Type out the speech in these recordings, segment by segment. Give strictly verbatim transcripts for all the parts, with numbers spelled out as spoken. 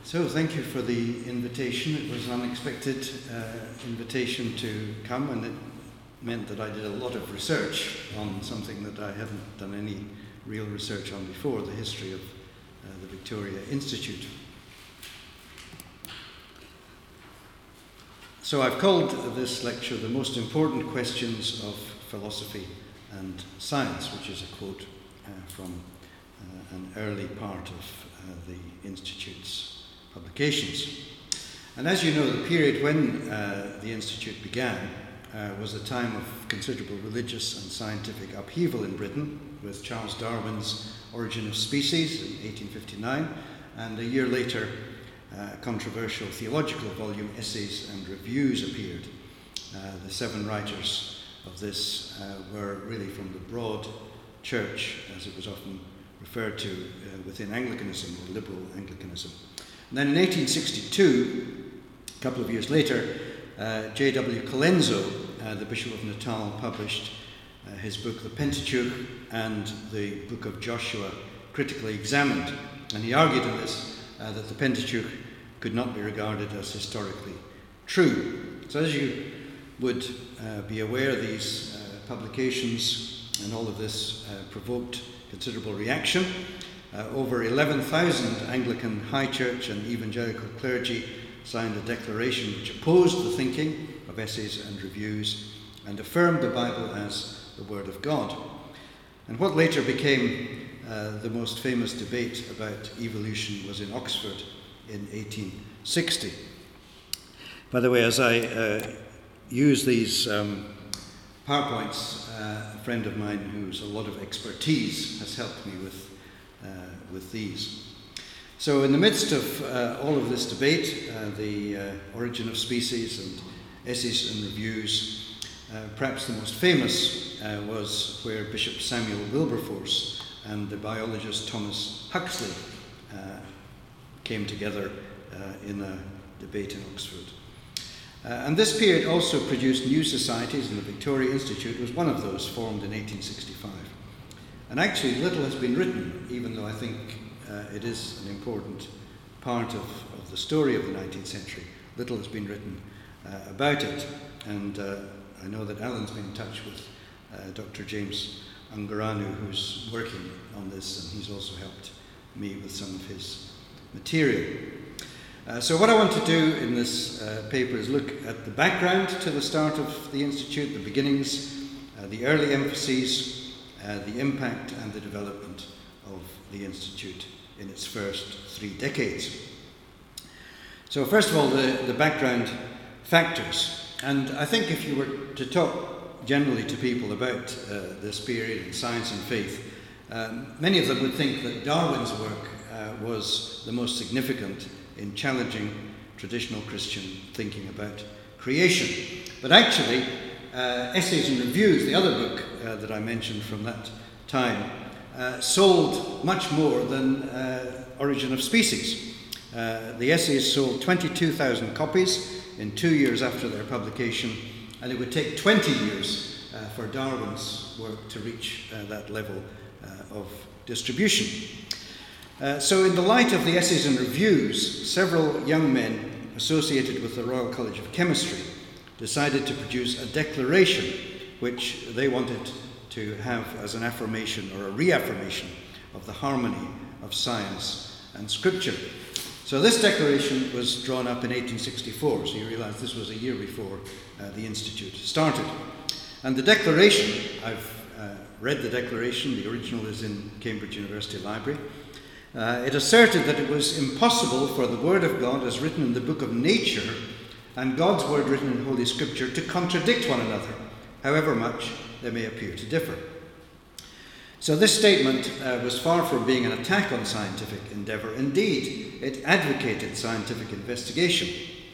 So thank you for the invitation. It was an unexpected uh, invitation to come, and it meant that I did a lot of research on something that I hadn't done any real research on before, the history of uh, the Victoria Institute. So I've called this lecture "The Most Important Questions of Philosophy and Science," which is a quote uh, from uh, an early part of uh, the Institute's publications. And as you know, the period when uh, the Institute began uh, was a time of considerable religious and scientific upheaval in Britain, with Charles Darwin's Origin of Species in eighteen fifty-nine, and a year later a controversial theological volume, Essays and Reviews, appeared. Uh, the seven writers of this uh, were really from the broad church, as it was often referred to uh, within Anglicanism or liberal Anglicanism. And then in eighteen sixty-two, a couple of years later, uh, J W Colenso, uh, the Bishop of Natal, published uh, his book, The Pentateuch, and the book of Joshua, critically examined. And he argued in this uh, that the Pentateuch could not be regarded as historically true. So as you would uh, be aware, these uh, publications and all of this uh, provoked considerable reaction. Uh, over eleven thousand Anglican high church and evangelical clergy signed a declaration which opposed the thinking of Essays and Reviews and affirmed the Bible as the Word of God. And what later became uh, the most famous debate about evolution was in Oxford in eighteen sixty. By the way, as I uh, use these um, PowerPoints, uh, a friend of mine who's a lot of expertise has helped me with Uh, with these. So in the midst of uh, all of this debate, uh, the uh, Origin of Species and Essays and Reviews, uh, perhaps the most famous uh, was where Bishop Samuel Wilberforce and the biologist Thomas Huxley uh, came together uh, in a debate in Oxford. Uh, and this period also produced new societies, and the Victoria Institute was one of those, formed in eighteen sixty-five. And actually, little has been written, even though I think uh, it is an important part of, of the story of the nineteenth century. Little has been written uh, about it. And uh, I know that Alan's been in touch with uh, Doctor James Ungaranu, who's working on this, and he's also helped me with some of his material. Uh, so what I want to do in this uh, paper is look at the background to the start of the Institute, the beginnings, uh, the early emphases, Uh, the impact and the development of the Institute in its first three decades. So first of all, the, the background factors. And I think if you were to talk generally to people about uh, this period in science and faith, um, many of them would think that Darwin's work uh, was the most significant in challenging traditional Christian thinking about creation. But actually, Uh, Essays and Reviews, the other book uh, that I mentioned from that time, uh, sold much more than uh, Origin of Species. Uh, the essays sold twenty-two thousand copies in two years after their publication, and it would take twenty years uh, for Darwin's work to reach uh, that level uh, of distribution. Uh, so in the light of the Essays and Reviews, several young men associated with the Royal College of Chemistry decided to produce a declaration which they wanted to have as an affirmation or a reaffirmation of the harmony of science and scripture. So this declaration was drawn up in eighteen sixty-four, so you realize this was a year before uh, the Institute started. And the declaration, I've uh, read the declaration, the original is in Cambridge University Library. Uh, it asserted that it was impossible for the Word of God as written in the book of nature and God's word written in Holy Scripture to contradict one another, however much they may appear to differ. So this statement uh, was far from being an attack on scientific endeavour. Indeed, it advocated scientific investigation.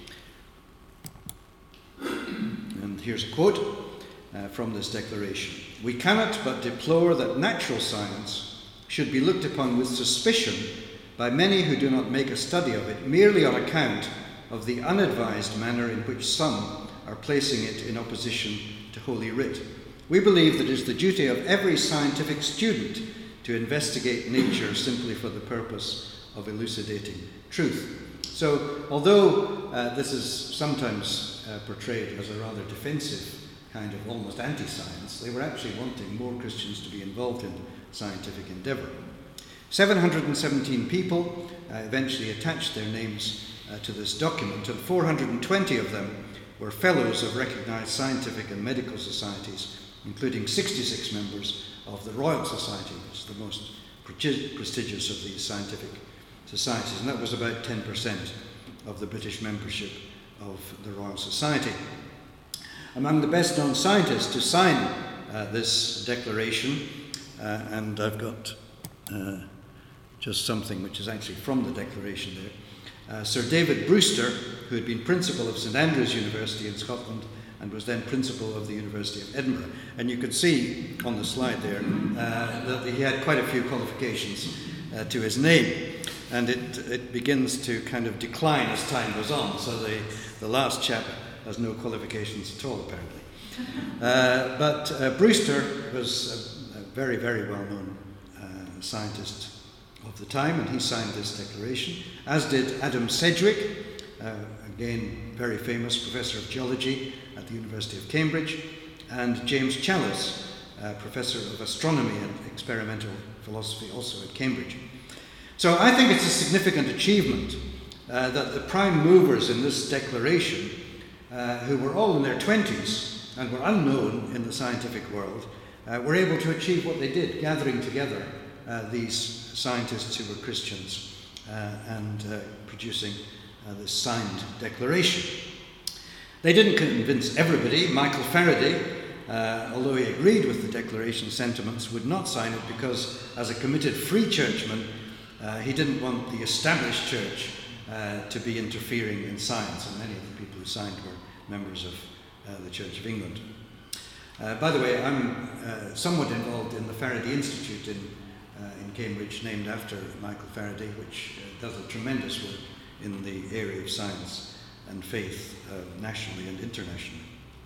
And here's a quote uh, from this declaration. "We cannot but deplore that natural science should be looked upon with suspicion by many who do not make a study of it merely on account of the unadvised manner in which some are placing it in opposition to Holy Writ. We believe that it is the duty of every scientific student to investigate nature simply for the purpose of elucidating truth." So although uh, this is sometimes uh, portrayed as a rather defensive kind of almost anti-science, they were actually wanting more Christians to be involved in scientific endeavour. seven hundred seventeen people uh, eventually attached their names uh, to this document, and four hundred twenty of them were fellows of recognised scientific and medical societies, including sixty-six members of the Royal Society, which is the most prestigious of these scientific societies, and that was about ten percent of the British membership of the Royal Society. Among the best-known scientists to sign uh, this declaration, uh, and I've got uh, just something which is actually from the declaration there, uh, Sir David Brewster, who had been principal of St Andrews University in Scotland and was then principal of the University of Edinburgh. And you can see on the slide there uh, that he had quite a few qualifications uh, to his name. And it, it begins to kind of decline as time goes on. So the, the last chap has no qualifications at all, apparently. Uh, but uh, Brewster was a, a very, very well-known uh, scientist of the time, and he signed this declaration, as did Adam Sedgwick, uh, again very famous professor of geology at the University of Cambridge, and James Challis, uh, professor of astronomy and experimental philosophy, also at Cambridge. So I think it's a significant achievement uh, that the prime movers in this declaration, uh, who were all in their twenties and were unknown in the scientific world, uh, were able to achieve what they did, gathering together uh, these scientists who were Christians uh, and uh, producing uh, this signed declaration. They didn't convince everybody. Michael Faraday, uh, although he agreed with the declaration sentiments, would not sign it because, as a committed free churchman, Uh, he didn't want the established church uh, to be interfering in science, and many of the people who signed were members of uh, the Church of England. Uh, by the way, I'm uh, somewhat involved in the Faraday Institute in, uh, in Cambridge, named after Michael Faraday, which uh, does a tremendous work in the area of science and faith, uh, nationally and internationally.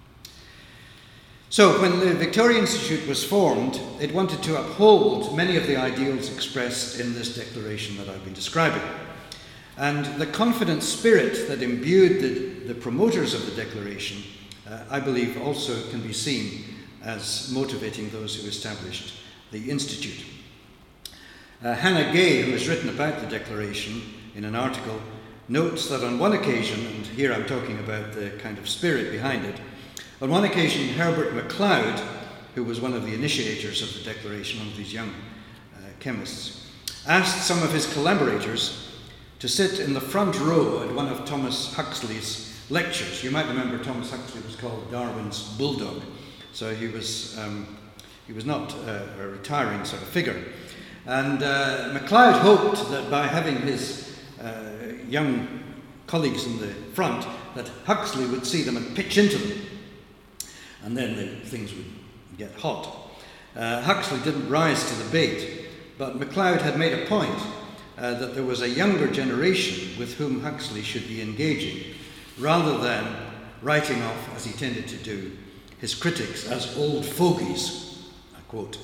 So when the Victoria Institute was formed, it wanted to uphold many of the ideals expressed in this declaration that I've been describing. And the confident spirit that imbued the, the promoters of the declaration, uh, I believe also can be seen as motivating those who established the Institute. Uh, Hannah Gay, who has written about the declaration in an article, notes that on one occasion, and here I'm talking about the kind of spirit behind it, on one occasion, Herbert MacLeod, who was one of the initiators of the declaration, one of these young uh, chemists, asked some of his collaborators to sit in the front row at one of Thomas Huxley's lectures. You might remember Thomas Huxley was called Darwin's bulldog, so he was, um, he was not uh, a retiring sort of figure. And uh, MacLeod hoped that by having his uh, young colleagues in the front, that Huxley would see them and pitch into them. And then the things would get hot. Uh, Huxley didn't rise to the bait, but MacLeod had made a point uh, that there was a younger generation with whom Huxley should be engaging, rather than writing off, as he tended to do, his critics as old fogies, I quote.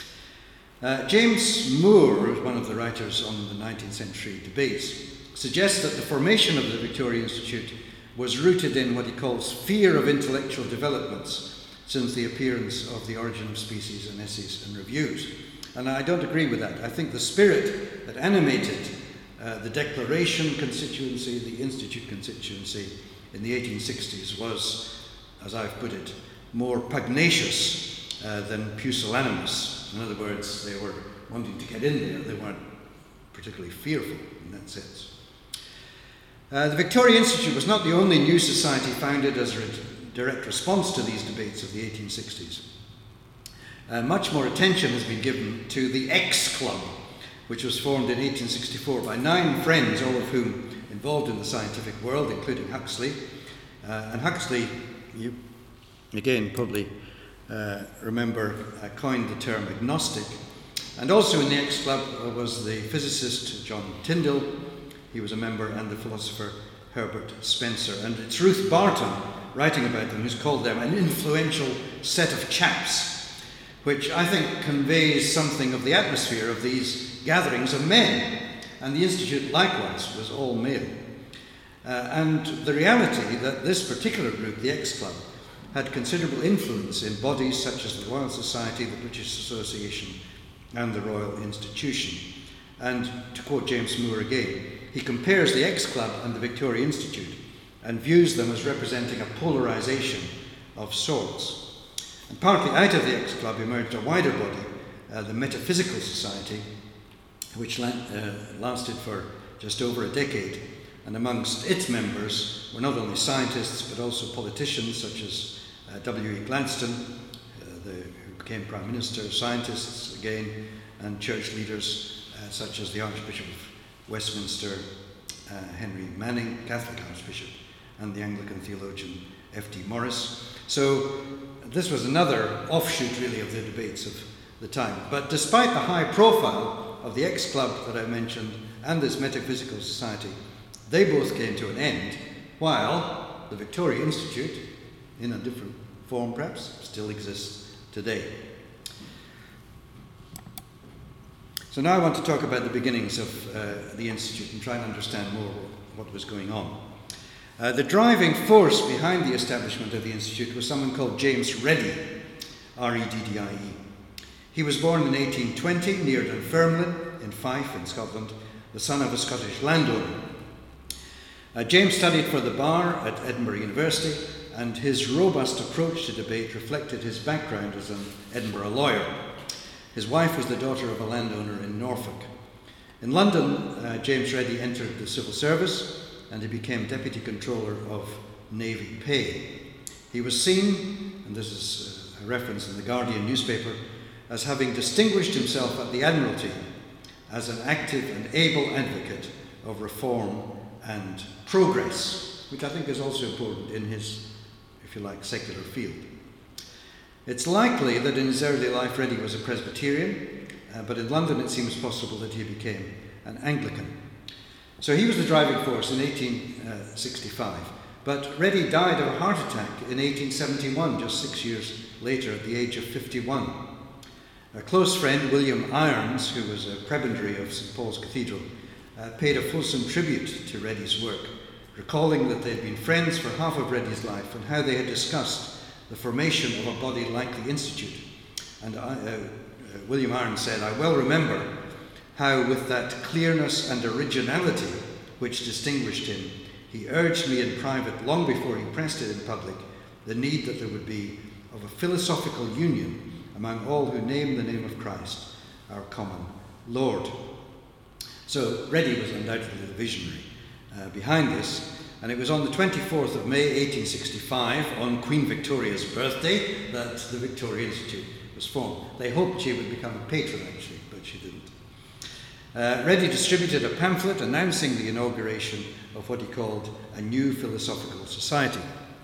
Uh, James Moore, who was one of the writers on the nineteenth century debates, suggests that the formation of the Victoria Institute was rooted in what he calls fear of intellectual developments since the appearance of The Origin of Species and Essays and Reviews. And I don't agree with that. I think the spirit that animated uh, the Declaration constituency, the Institute constituency in the eighteen sixties was, as I've put it, more pugnacious uh, than pusillanimous. In other words, they were wanting to get in there. They weren't particularly fearful in that sense. Uh, the Victoria Institute was not the only new society founded as a re- direct response to these debates of the eighteen sixties. Uh, much more attention has been given to the X Club, which was formed in eighteen sixty-four by nine friends, all of whom involved in the scientific world, including Huxley. Uh, and Huxley, you again probably uh, remember, uh, coined the term agnostic. And also in the X Club uh, was the physicist John Tyndall. He was a member, and the philosopher Herbert Spencer. And it's Ruth Barton, writing about them, who's called them an influential set of chaps, which I think conveys something of the atmosphere of these gatherings of men. And the Institute, likewise, was all male. uh, and the reality that this particular group, the X Club, had considerable influence in bodies such as the Royal Society, the British Association, and the Royal Institution. And to quote James Moore again, he compares the X Club and the Victoria Institute and views them as representing a polarisation of sorts. And partly out of the X Club emerged a wider body, uh, the Metaphysical Society, which la- uh, lasted for just over a decade. And amongst its members were not only scientists but also politicians such as uh, W E Gladstone, uh, the, who became Prime Minister, scientists again, and church leaders uh, such as the Archbishop of Westminster, uh, Henry Manning, Catholic Archbishop, and the Anglican theologian F D Morris. So this was another offshoot really of the debates of the time. But despite the high profile of the X Club that I mentioned and this Metaphysical Society, they both came to an end, while the Victoria Institute, in a different form perhaps, still exists today. So now I want to talk about the beginnings of uh, the Institute and try and understand more what was going on. Uh, the driving force behind the establishment of the Institute was someone called James Reddie, R E D D I E. He was born in eighteen twenty near Dunfermline in Fife in Scotland, the son of a Scottish landowner. Uh, James studied for the bar at Edinburgh University, and his robust approach to debate reflected his background as an Edinburgh lawyer. His wife was the daughter of a landowner in Norfolk. In London, uh, James Reddie entered the civil service, and he became Deputy Controller of Navy Pay. He was seen, and this is a reference in the Guardian newspaper, as having distinguished himself at the Admiralty as an active and able advocate of reform and progress, which I think is also important in his, if you like, secular field. It's likely that in his early life Reddie was a Presbyterian, uh, but in London it seems possible that he became an Anglican. So he was the driving force in eighteen sixty-five, but Reddie died of a heart attack in eighteen seventy-one, just six years later at the age of fifty-one. A close friend, William Irons, who was a prebendary of St Paul's Cathedral, uh, paid a fulsome tribute to Reddie's work, recalling that they had been friends for half of Reddie's life and how they had discussed the formation of a body like the Institute. And I, uh, uh, William Irons said, "I well remember how with that clearness and originality which distinguished him, he urged me in private, long before he pressed it in public, the need that there would be of a philosophical union among all who name the name of Christ, our common Lord." So Reddie was undoubtedly the visionary uh, behind this, and it was on the twenty-fourth of May eighteen sixty-five, on Queen Victoria's birthday, that the Victoria Institute was formed. They hoped she would become a patron actually, but she didn't. Uh, Reddie distributed a pamphlet announcing the inauguration of what he called a new philosophical society.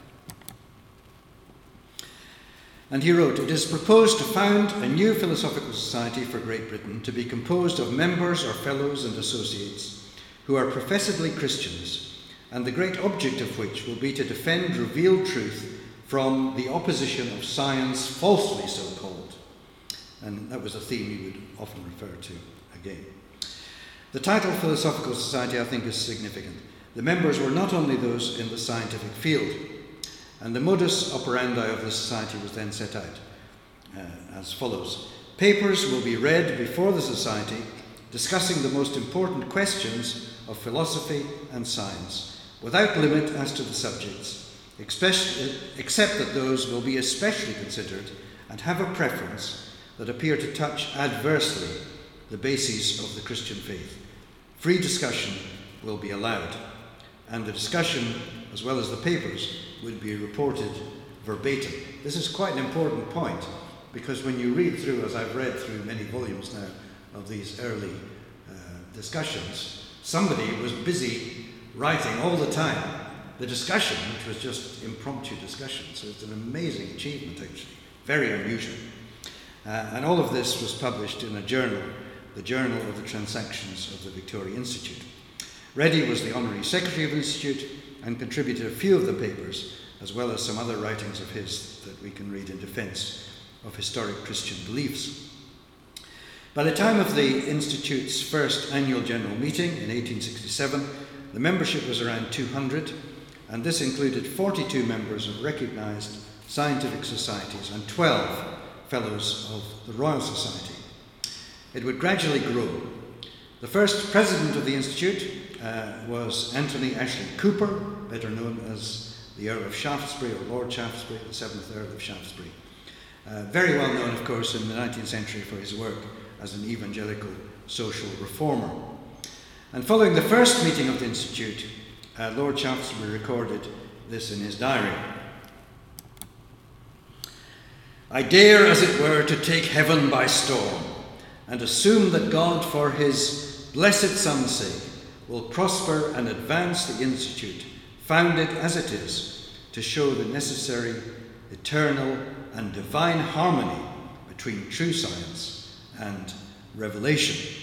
And he wrote, "It is proposed to found a new philosophical society for Great Britain, to be composed of members or fellows and associates who are professedly Christians, and the great object of which will be to defend revealed truth from the opposition of science falsely so called." And that was a theme he would often refer to again. The title Philosophical Society, I think, is significant. The members were not only those in the scientific field, and the modus operandi of the society was then set out uh, as follows. Papers will be read before the society discussing the most important questions of philosophy and science, without limit as to the subjects, except that those will be especially considered and have a preference that appear to touch adversely the bases of the Christian faith. Free discussion will be allowed, and the discussion, as well as the papers, would be reported verbatim. This is quite an important point, because when you read through, as I've read through many volumes now of these early uh, discussions, somebody was busy writing all the time the discussion, which was just impromptu discussion. So it's an amazing achievement, actually, very unusual. Uh, and all of this was published in a journal, the Journal of the Transactions of the Victoria Institute. Reddie was the Honorary Secretary of the Institute and contributed a few of the papers, as well as some other writings of his that we can read in defence of historic Christian beliefs. By the time of the Institute's first annual general meeting in eighteen sixty-seven, the membership was around two hundred, and this included forty-two members of recognised scientific societies and twelve fellows of the Royal Society. It would gradually grow. The first president of the Institute uh, was Anthony Ashley Cooper, better known as the Earl of Shaftesbury, or Lord Shaftesbury, the seventh Earl of Shaftesbury. Uh, very well known, of course, in the nineteenth century for his work as an evangelical social reformer. And following the first meeting of the Institute, uh, Lord Shaftesbury recorded this in his diary. I dare, as it were, to take heaven by storm, and assume that God, for his blessed Son's sake, will prosper and advance the Institute, founded as it is, to show the necessary, eternal, and divine harmony between true science and revelation.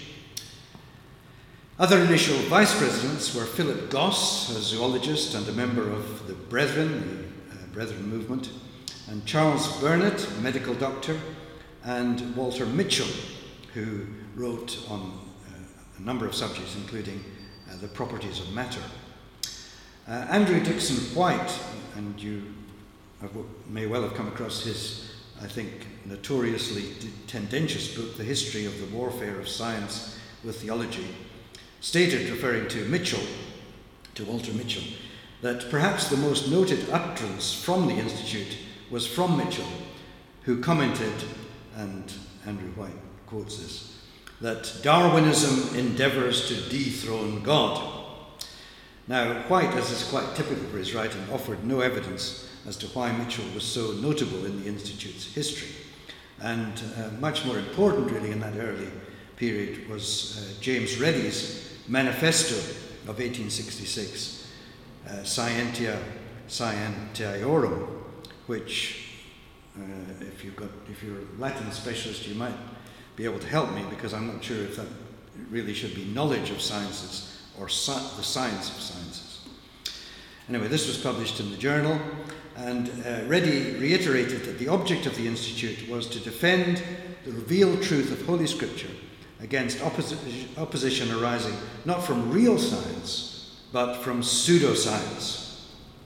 Other initial vice presidents were Philip Goss, a zoologist and a member of the Brethren, the uh, Brethren movement, and Charles Burnett, a medical doctor, and Walter Mitchell, who wrote on uh, a number of subjects, including uh, the properties of matter. Uh, Andrew Dixon White, and you may well have come across his, I think, notoriously tendentious book, The History of the Warfare of Science with Theology, stated, referring to Mitchell, to Walter Mitchell, that perhaps the most noted utterance from the Institute was from Mitchell, who commented, and Andrew White quotes this, that Darwinism endeavours to dethrone God. Now, White, as is quite typical for his writing, offered no evidence as to why Mitchell was so notable in the Institute's history. And uh, much more important, really, in that early period was uh, James Ready's manifesto of eighteen sixty-six, uh, Scientia Scientiorum, which, uh, if you've got, if you're a Latin specialist, you might be able to help me, because I'm not sure if that really should be knowledge of sciences or si- the science of sciences. Anyway, this was published in the journal, and uh, Ready reiterated that the object of the Institute was to defend the revealed truth of Holy Scripture against opposi- opposition arising not from real science, but from pseudoscience.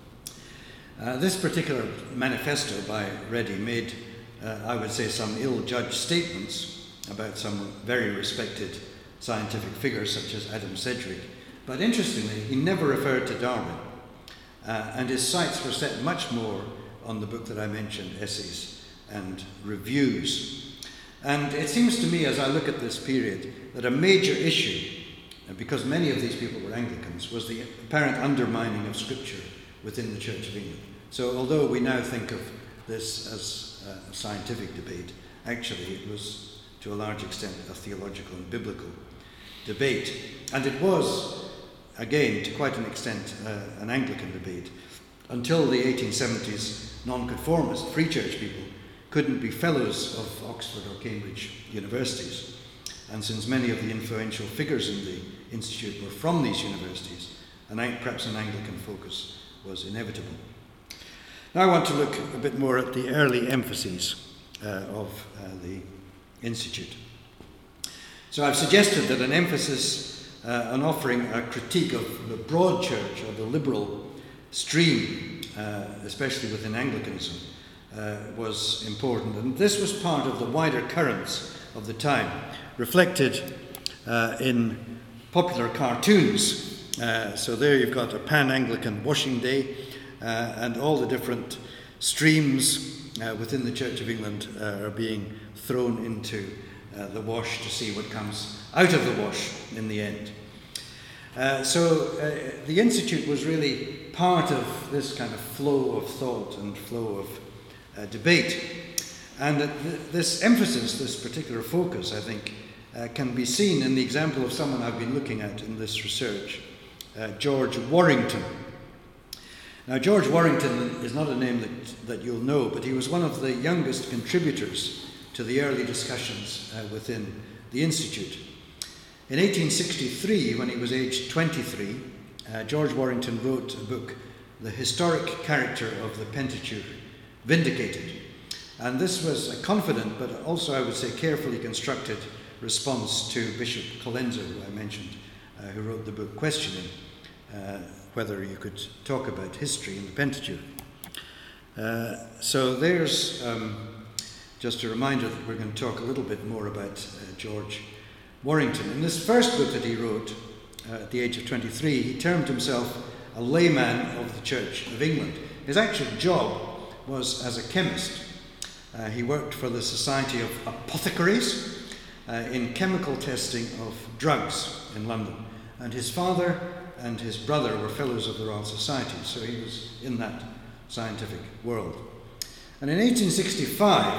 Uh, this particular manifesto by Ready made, uh, I would say, some ill-judged statements about some very respected scientific figures such as Adam Sedgwick. But interestingly, he never referred to Darwin. Uh, and his sights were set much more on the book that I mentioned, Essays and Reviews. And it seems to me, as I look at this period, that a major issue, because many of these people were Anglicans, was the apparent undermining of Scripture within the Church of England. So although we now think of this as a scientific debate, actually it was to a large extent a theological and biblical debate. And it was, again, to quite an extent, uh, an Anglican debate. Until the eighteen seventies, nonconformist, free church people couldn't be fellows of Oxford or Cambridge universities. And since many of the influential figures in the Institute were from these universities, and perhaps an Anglican focus was inevitable. Now I want to look a bit more at the early emphases uh, of uh, the Institute. So I've suggested that an emphasis uh, on offering a critique of the broad church or the liberal stream, uh, especially within Anglicanism, uh, was important. And this was part of the wider currents of the time, reflected uh, in popular cartoons. Uh, so there you've got a pan-Anglican washing day, uh, and all the different streams uh, within the Church of England uh, are being thrown into uh, the wash to see what comes out of the wash in the end. Uh, so uh, the Institute was really part of this kind of flow of thought and flow of uh, debate. And uh, th- this emphasis, this particular focus, I think, uh, can be seen in the example of someone I've been looking at in this research, uh, George Warrington. Now, George Warrington is not a name that, that you'll know, but he was one of the youngest contributors to the early discussions uh, within the Institute. In eighteen sixty-three, when he was aged twenty-three, uh, George Warrington wrote a book, The Historic Character of the Pentateuch, Vindicated. And this was a confident, but also, I would say, carefully constructed response to Bishop Colenso, who I mentioned, uh, who wrote the book Questioning, uh, whether you could talk about history in the Pentateuch. Uh, so there's um, just a reminder that we're going to talk a little bit more about uh, George Warrington. In this first book that he wrote uh, at the age of twenty-three, he termed himself a layman of the Church of England. His actual job was as a chemist. Uh, he worked for the Society of Apothecaries uh, in chemical testing of drugs in London. And his father and his brother were fellows of the Royal Society, so he was in that scientific world. And in eighteen sixty-five,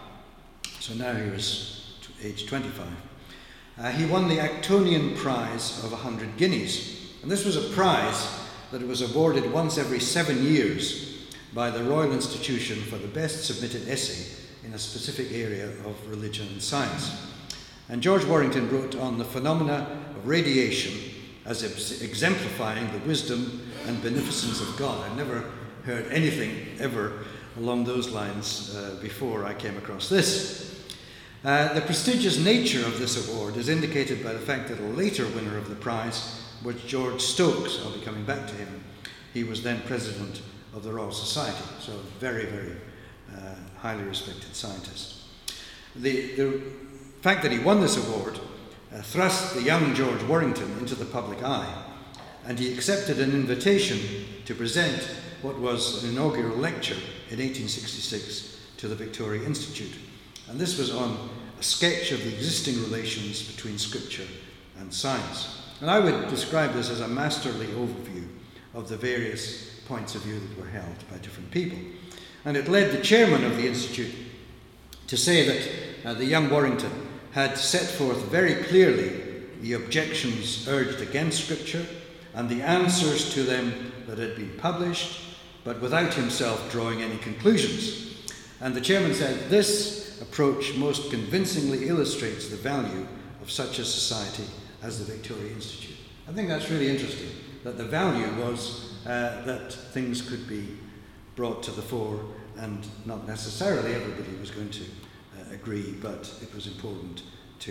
so now he was age twenty-five, uh, he won the Actonian Prize of one hundred guineas. And this was a prize that was awarded once every seven years by the Royal Institution for the best submitted essay in a specific area of religion and science. And George Warrington wrote on the phenomena of radiation as exemplifying the wisdom and beneficence of God. I've never heard anything ever along those lines uh, before I came across this. Uh, the prestigious nature of this award is indicated by the fact that a later winner of the prize was George Stokes. I'll be coming back to him. He was then president of the Royal Society, so a very, very uh, highly respected scientist. The, the fact that he won this award uh, thrust the young George Warrington into the public eye, and he accepted an invitation to present what was an inaugural lecture in eighteen sixty-six to the Victoria Institute. And this was on a sketch of the existing relations between scripture and science. And I would describe this as a masterly overview of the various points of view that were held by different people. And it led the chairman of the Institute to say that uh, the young Warrington had set forth very clearly the objections urged against Scripture and the answers to them that had been published, but without himself drawing any conclusions. And the chairman said, "This approach most convincingly illustrates the value of such a society as the Victoria Institute." I think that's really interesting, that the value was Uh, that things could be brought to the fore, and not necessarily everybody was going to uh, agree, but it was important to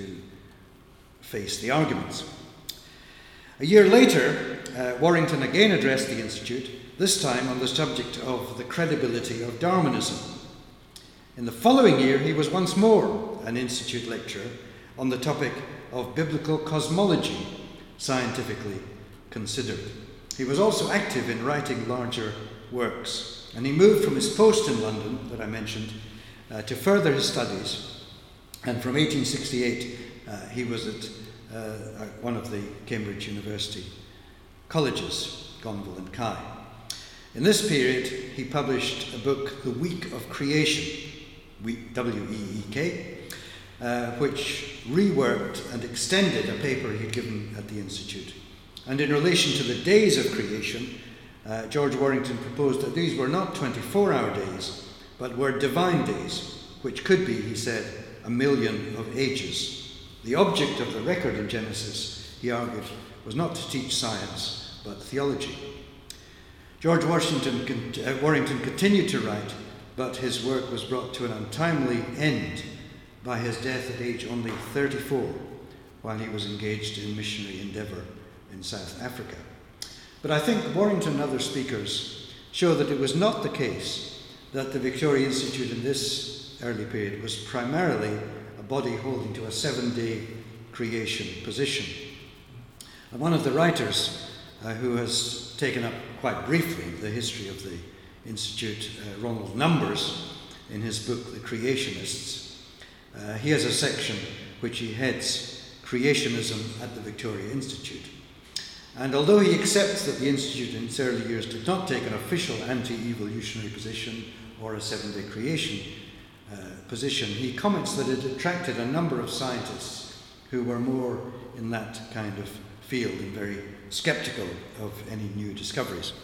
face the arguments. A year later, uh, Warrington again addressed the Institute, this time on the subject of the credibility of Darwinism. In the following year, he was once more an Institute lecturer on the topic of biblical cosmology, scientifically considered. He was also active in writing larger works, and he moved from his post in London, that I mentioned, uh, to further his studies. And from eighteen sixty-eight, uh, he was at uh, one of the Cambridge University colleges, Gonville and Kye. In this period, he published a book, The Week of Creation, W E E K, uh, which reworked and extended a paper he'd given at the Institute. And in relation to the days of creation, uh, George Warrington proposed that these were not twenty-four hour days, but were divine days, which could be, he said, a million of ages. The object of the record in Genesis, he argued, was not to teach science, but theology. George Washington, uh, Warrington continued to write, but his work was brought to an untimely end by his death at age only thirty-four, while he was engaged in missionary endeavour in South Africa. But I think Warrington and other speakers show that it was not the case that the Victoria Institute in this early period was primarily a body holding to a seven-day creation position. And one of the writers uh, who has taken up quite briefly the history of the Institute, uh, Ronald Numbers, in his book The Creationists, uh, he has a section which he heads Creationism at the Victoria Institute. And although he accepts that the Institute in its early years did not take an official anti-evolutionary position or a seven-day creation uh, position, he comments that it attracted a number of scientists who were more in that kind of field and very skeptical of any new discoveries.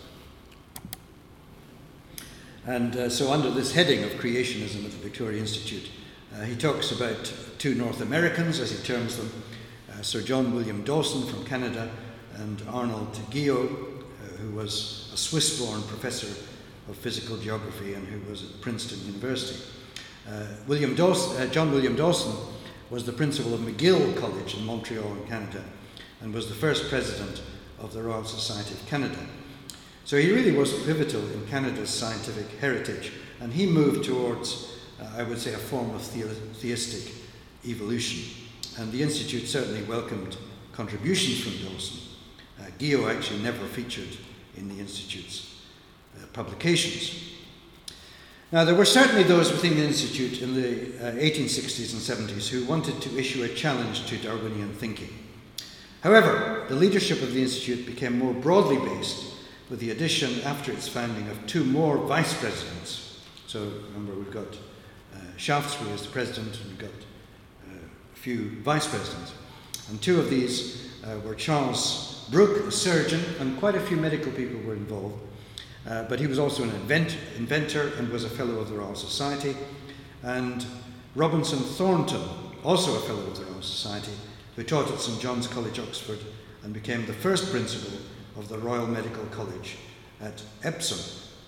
And uh, so under this heading of creationism at the Victoria Institute, uh, he talks about two North Americans, as he terms them, uh, Sir John William Dawson from Canada and Arnold Guyot, uh, who was a Swiss-born professor of physical geography and who was at Princeton University. Uh, William Dawson, uh, John William Dawson was the principal of McGill College in Montreal in Canada and was the first president of the Royal Society of Canada. So he really was pivotal in Canada's scientific heritage, and he moved towards, uh, I would say, a form of the- theistic evolution. And the Institute certainly welcomed contributions from Dawson. Uh, Guyot actually never featured in the Institute's uh, publications. Now, there were certainly those within the Institute in the uh, eighteen sixties and seventies who wanted to issue a challenge to Darwinian thinking. However, the leadership of the Institute became more broadly based with the addition, after its founding, of two more vice presidents. So, remember, we've got uh, Shaftesbury as the president, and we've got uh, a few vice presidents. And two of these uh, were Charles Brooke, a surgeon, and quite a few medical people were involved. Uh, but he was also an invent- inventor and was a fellow of the Royal Society. And Robinson Thornton, also a fellow of the Royal Society, who taught at St John's College, Oxford, and became the first principal of the Royal Medical College at Epsom.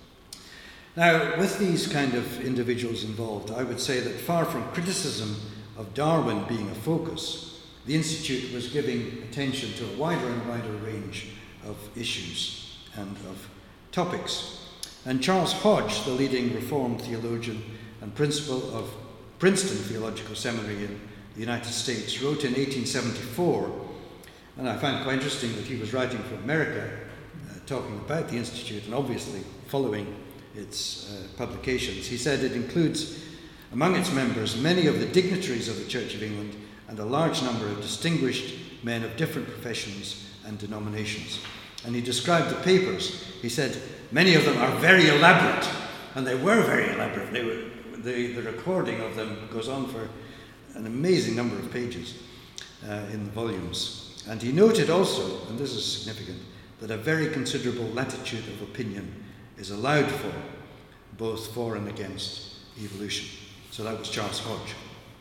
Now, with these kind of individuals involved, I would say that far from criticism of Darwin being a focus, the Institute was giving attention to a wider and wider range of issues and of topics. And Charles Hodge, the leading Reformed theologian and principal of Princeton Theological Seminary in the United States, wrote in eighteen seventy-four, and I find it quite interesting that he was writing from America, uh, talking about the Institute and obviously following its uh, publications. He said it includes among its members many of the dignitaries of the Church of England and a large number of distinguished men of different professions and denominations. And he described the papers. He said, many of them are very elaborate, and they were very elaborate. They were, the, the recording of them goes on for an amazing number of pages uh, in the volumes. And he noted also, and this is significant, that a very considerable latitude of opinion is allowed for, both for and against evolution. So that was Charles Hodge.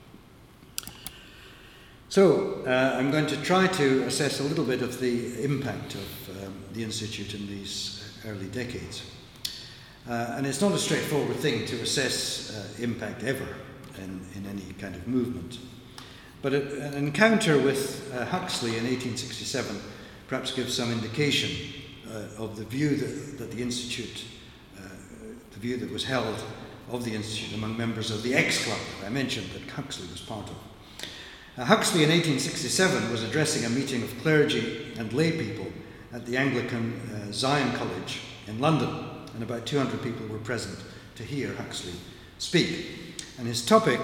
So uh, I'm going to try to assess a little bit of the impact of um, the Institute in these early decades. Uh, and it's not a straightforward thing to assess uh, impact ever in, in any kind of movement. But a, an encounter with uh, Huxley in eighteen sixty-seven perhaps gives some indication uh, of the view that, that the Institute, uh, the view that was held of the Institute among members of the X Club that I mentioned that Huxley was part of. Uh, Huxley in eighteen sixty-seven was addressing a meeting of clergy and lay people at the Anglican uh, Zion College in London, and about two hundred people were present to hear Huxley speak. And his topic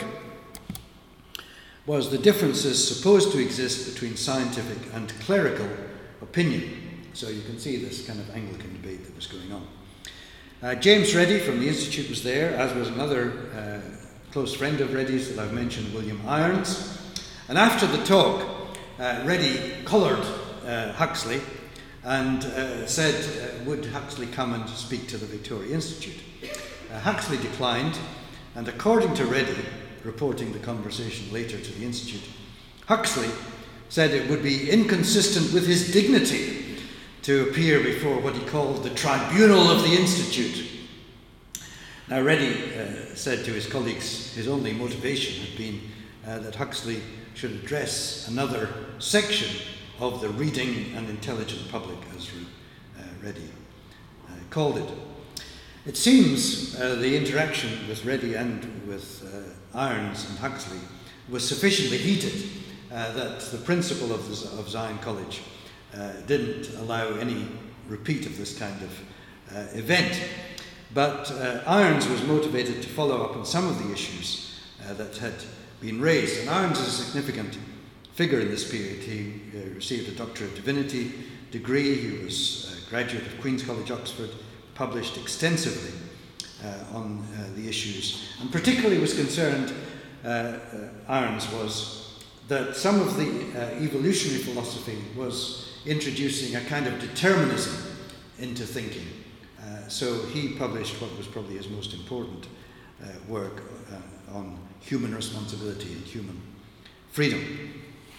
was the differences supposed to exist between scientific and clerical opinion. So you can see this kind of Anglican debate that was going on. Uh, James Reddy from the Institute was there, as was another uh, close friend of Reddy's that I've mentioned, William Irons. And after the talk, uh, Reddy collared uh, Huxley and uh, said, uh, would Huxley come and speak to the Victoria Institute? Uh, Huxley declined, and according to Reddy, reporting the conversation later to the Institute, Huxley said it would be inconsistent with his dignity to appear before what he called the tribunal of the Institute. Now, Reddy uh, said to his colleagues his only motivation had been uh, that Huxley should address another section of the reading and intelligent public, as uh, Reddy uh, called it. It seems uh, the interaction with Reddy and with uh, Irons and Huxley was sufficiently heated uh, that the principal of, the, of Zion College uh, didn't allow any repeat of this kind of uh, event. But uh, Irons was motivated to follow up on some of the issues uh, that had been raised. And Irons is a significant figure in this period. He uh, received a Doctor of Divinity degree. He was a graduate of Queen's College, Oxford, published extensively uh, on uh, the issues. And particularly was concerned, uh, uh, Irons was, that some of the uh, evolutionary philosophy was introducing a kind of determinism into thinking. Uh, so he published what was probably his most important uh, work uh, on human responsibility and human freedom.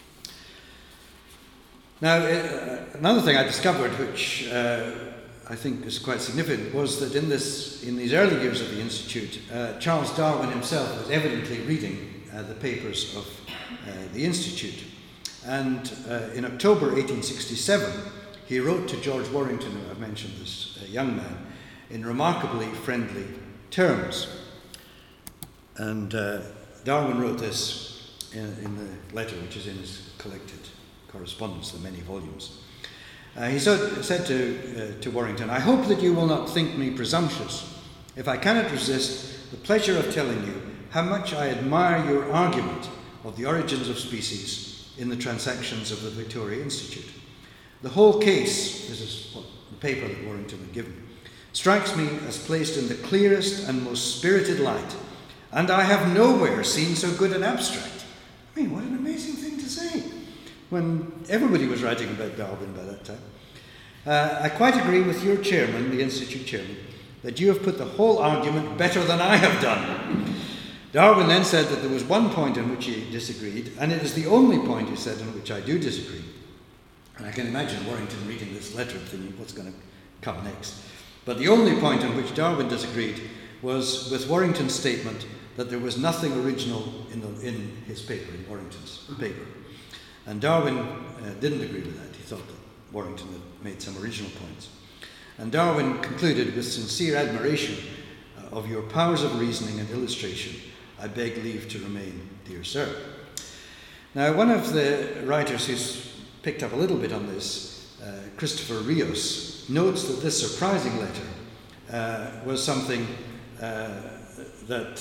Now, uh, another thing I discovered, which uh, I think is quite significant, was that in this, in these early years of the Institute, uh, Charles Darwin himself was evidently reading uh, the papers of uh, the Institute. And uh, in October eighteen sixty-seven, he wrote to George Warrington, who I've mentioned, this uh, young man, in remarkably friendly terms. And uh, Darwin wrote this in, in the letter, which is in his collected correspondence, the many volumes. Uh, he said, said to, uh, to Warrington, "I hope that you will not think me presumptuous if I cannot resist the pleasure of telling you how much I admire your argument of the origins of species in the Transactions of the Victoria Institute. The whole case," this is what the paper that Warrington had given, "strikes me as placed in the clearest and most spirited light, and I have nowhere seen so good an abstract." I mean, what an amazing thing to say, when everybody was writing about Darwin by that time. Uh, "I quite agree with your chairman, the Institute chairman, that you have put the whole argument better than I have done." Darwin then said that there was one point in which he disagreed, and it is the only point, he said, in which I do disagree. And I can imagine Warrington reading this letter and thinking, what's going to come next? But the only point in which Darwin disagreed was with Warrington's statement that there was nothing original in, the, in his paper, in Warrington's paper. And Darwin uh, didn't agree with that. He thought that Warrington had made some original points. And Darwin concluded, "With sincere admiration uh, of your powers of reasoning and illustration, I beg leave to remain, dear sir." Now, one of the writers who's picked up a little bit on this, uh, Christopher Rios, notes that this surprising letter uh, was something uh, that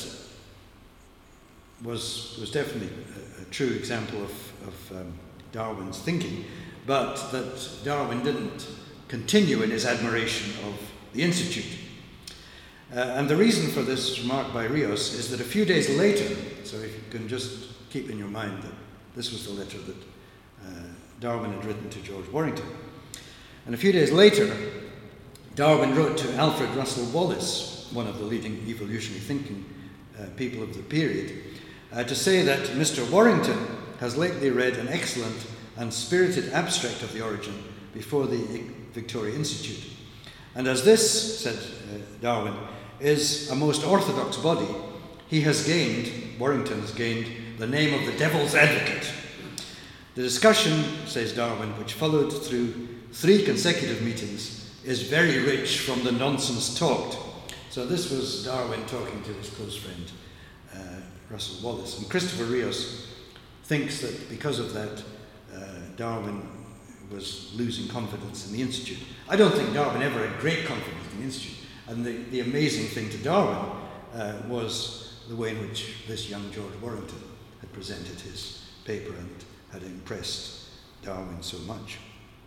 was, was definitely a, a true example of, of um, Darwin's thinking, but that Darwin didn't continue in his admiration of the Institute. Uh, and the reason for this remark by Rios is that a few days later, so if you can just keep in your mind that this was the letter that uh, Darwin had written to George Warrington. And a few days later, Darwin wrote to Alfred Russel Wallace, one of the leading evolutionary thinking uh, people of the period, uh, to say that Mister Warrington has lately read an excellent and spirited abstract of the origin before the Victoria Institute. And as this, said uh, Darwin, is a most orthodox body, he has gained, Warrington has gained, the name of the devil's advocate. The discussion, says Darwin, which followed through three consecutive meetings, is very rich from the nonsense talked. So this was Darwin talking to his close friend, uh, Russel Wallace. And Christopher Rios thinks that because of that, uh, Darwin was losing confidence in the Institute. I don't think Darwin ever had great confidence in the Institute. And the, the amazing thing to Darwin uh, was the way in which this young George Warrington had presented his paper and had impressed Darwin so much.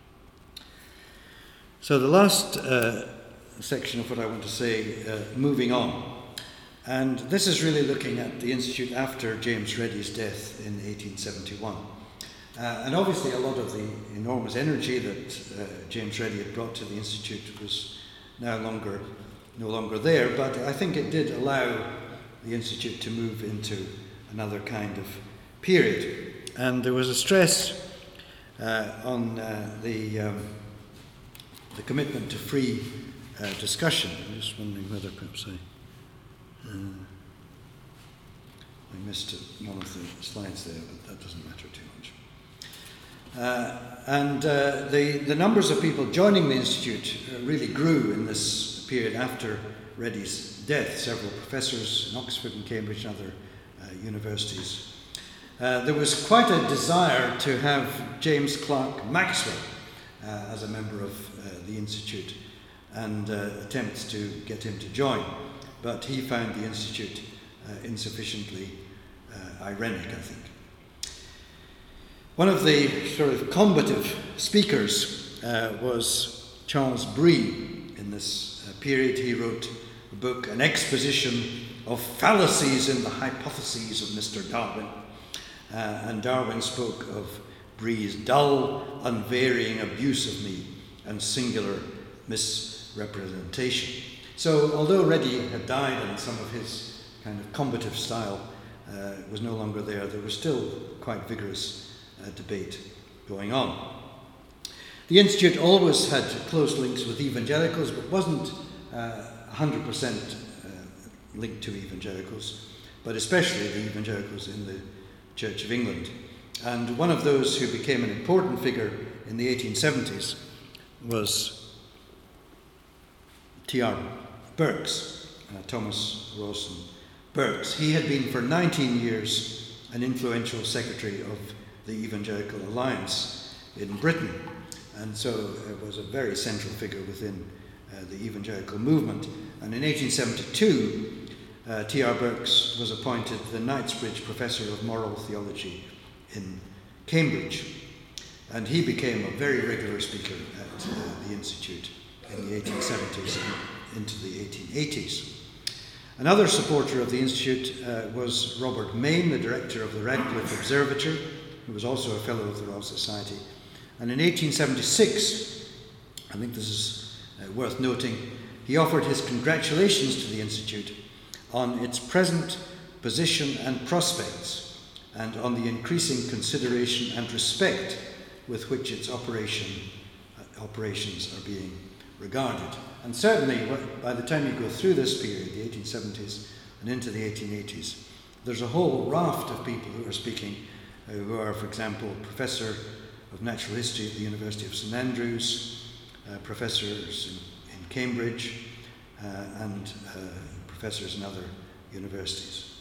So the last uh, section of what I want to say, uh, moving on. And this is really looking at the Institute after James Ready's death in eighteen seventy-one. Uh, and obviously a lot of the enormous energy that uh, James Ready had brought to the Institute was no longer, no longer there, but I think it did allow the Institute to move into another kind of period. And there was a stress uh, on uh, the, um, the commitment to free uh, discussion. I'm just wondering whether perhaps I, uh, I missed one of the slides there, but that doesn't matter too much. Uh, and uh, the, the numbers of people joining the Institute uh, really grew in this period after Ready's death. Several professors in Oxford and Cambridge and other uh, universities. Uh, there was quite a desire to have James Clerk Maxwell uh, as a member of uh, the Institute, and uh, attempts to get him to join. But he found the Institute uh, insufficiently uh, ironic, I think. One of the sort of combative speakers uh, was Charles Bree. In this uh, period, he wrote a book, An Exposition of Fallacies in the Hypotheses of Mister Darwin. Uh, and Darwin spoke of Bree's dull, unvarying abuse of me and singular misrepresentation. So, although Ready had died and some of his kind of combative style uh, was no longer there, there was still quite vigorous uh, debate going on. The Institute always had close links with evangelicals, but wasn't uh, one hundred percent uh, linked to evangelicals, but especially the evangelicals in the Church of England. And one of those who became an important figure in the eighteen seventies was T R Burks, uh, Thomas Rawson Burks. He had been for nineteen years an influential secretary of the Evangelical Alliance in Britain, and so uh, was a very central figure within uh, the evangelical movement. And in eighteen seventy-two, uh, T R Burks was appointed the Knightsbridge Professor of Moral Theology in Cambridge, and he became a very regular speaker at uh, the Institute in the eighteen seventies and into the eighteen eighties. Another supporter of the Institute uh, was Robert Main, the director of the Radcliffe Observatory, who was also a fellow of the Royal Society. And in eighteen seventy-six, I think this is uh, worth noting, he offered his congratulations to the Institute on its present position and prospects, and on the increasing consideration and respect with which its operation, uh, operations are being regarded. And certainly, by the time you go through this period, the eighteen seventies and into the eighteen eighties, there's a whole raft of people who are speaking, uh, who are, for example, Professor of Natural History at the University of St Andrews, uh, professors in, in Cambridge, uh, and uh, professors in other universities.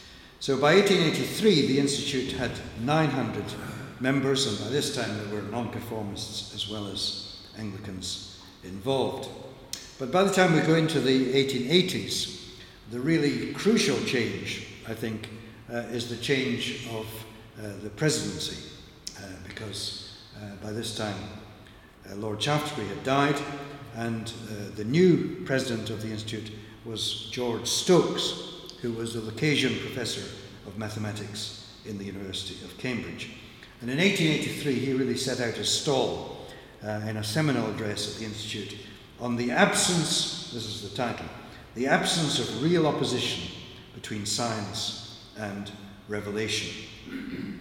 So by eighteen eighty-three, the Institute had nine hundred members, and by this time there were nonconformists as well as Anglicans involved. But by the time we go into the eighteen eighties, the really crucial change, I think, uh, is the change of uh, the presidency, uh, because uh, by this time uh, Lord Shaftesbury had died, and uh, the new president of the Institute was George Stokes, who was the Lucasian Professor of Mathematics in the University of Cambridge. And in eighteen eighty-three, he really set out a stall uh, in a seminal address at the Institute on the absence, this is the title, the absence of real opposition between science and revelation.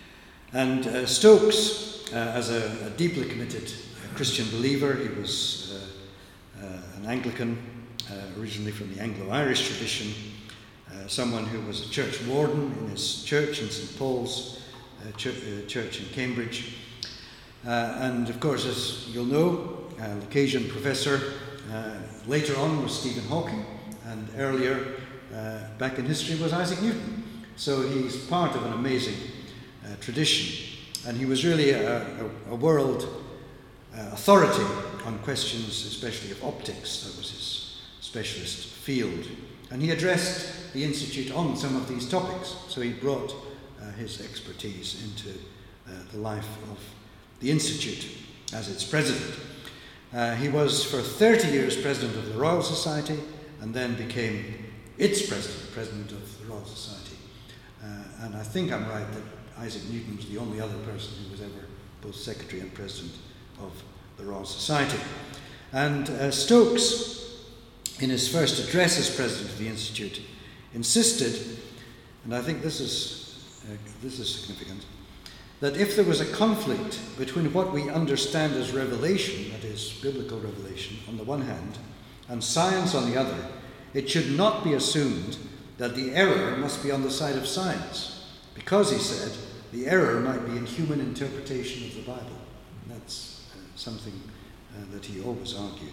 And uh, Stokes, uh, as a, a deeply committed uh, Christian believer, he was uh, uh, an Anglican, uh, originally from the Anglo-Irish tradition, uh, someone who was a church warden in his church in Saint Paul's uh, ch- uh, church in Cambridge. Uh, and of course, as you'll know, uh, Lucasian professor, uh, later on was Stephen Hawking, and earlier, uh, back in history, was Isaac Newton. So he's part of an amazing uh, tradition, and he was really a, a, a world uh, authority on questions, especially of optics. That was his specialist field. And he addressed the Institute on some of these topics, so he brought uh, his expertise into uh, the life of the Institute as its president. Uh, he was for thirty years president of the Royal Society, and then became its president, president of the Royal Society. Uh, and I think I'm right that Isaac Newton was the only other person who was ever both secretary and president of the Royal Society. And uh, Stokes, in his first address as president of the Institute, insisted, and I think this is uh, this is significant, that if there was a conflict between what we understand as revelation, that is, biblical revelation, on the one hand, and science on the other, it should not be assumed that the error must be on the side of science, because, he said, the error might be in human interpretation of the Bible. And that's uh, something uh, that he always argued.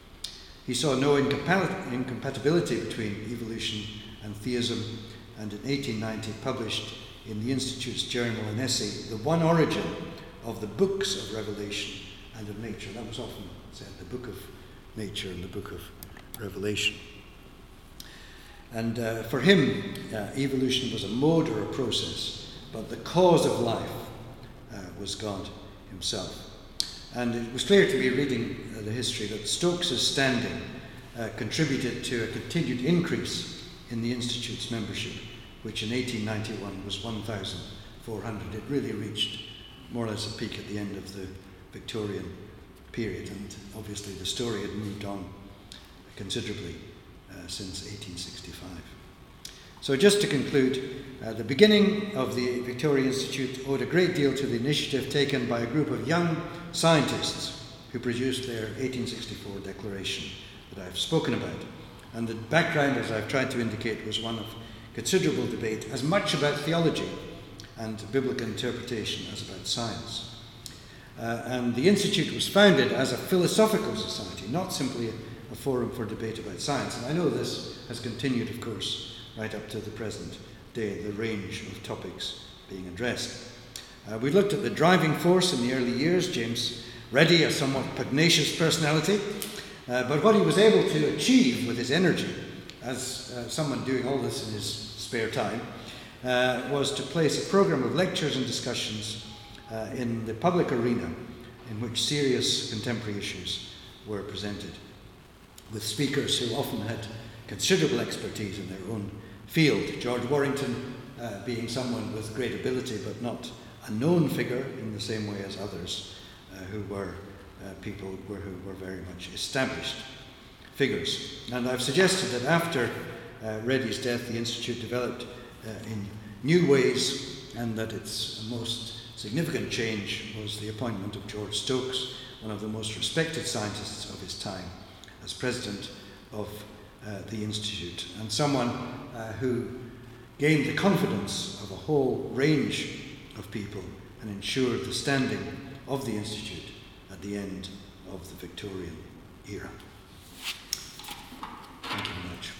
He saw no incompat- incompatibility between evolution and theism, and in eighteen ninety published in the Institute's journal an essay, The One Origin of the Books of Revelation and of Nature. That was often said, the Book of Nature and the Book of Revelation. And uh, for him, uh, evolution was a mode or a process, but the cause of life uh, was God himself. And it was clear to me, reading uh, the history, that Stokes' standing uh, contributed to a continued increase in the Institute's membership, which in eighteen ninety-one was one thousand four hundred. It really reached more or less a peak at the end of the Victorian period, and obviously the story had moved on considerably uh, since eighteen sixty-five. So just to conclude, uh, the beginning of the Victoria Institute owed a great deal to the initiative taken by a group of young scientists who produced their eighteen sixty-four declaration that I've spoken about. And the background, as I've tried to indicate, was one of considerable debate, as much about theology and biblical interpretation as about science. Uh, and the Institute was founded as a philosophical society, not simply a, a forum for debate about science. And I know this has continued, of course, right up to the present day, the range of topics being addressed. Uh, we looked at the driving force in the early years, James Ready, a somewhat pugnacious personality, uh, but what he was able to achieve with his energy, as uh, someone doing all this in his spare time, uh, was to place a program of lectures and discussions uh, in the public arena in which serious contemporary issues were presented, with speakers who often had considerable expertise in their own field. George Warrington uh, being someone with great ability but not a known figure in the same way as others uh, who were uh, people were, who were very much established figures. And I've suggested that after uh, Ready's death, the Institute developed uh, in new ways, and that its most significant change was the appointment of George Stokes, one of the most respected scientists of his time, as president of uh, the Institute, and someone uh, who gained the confidence of a whole range of people and ensured the standing of the Institute at the end of the Victorian era. Thank you very much.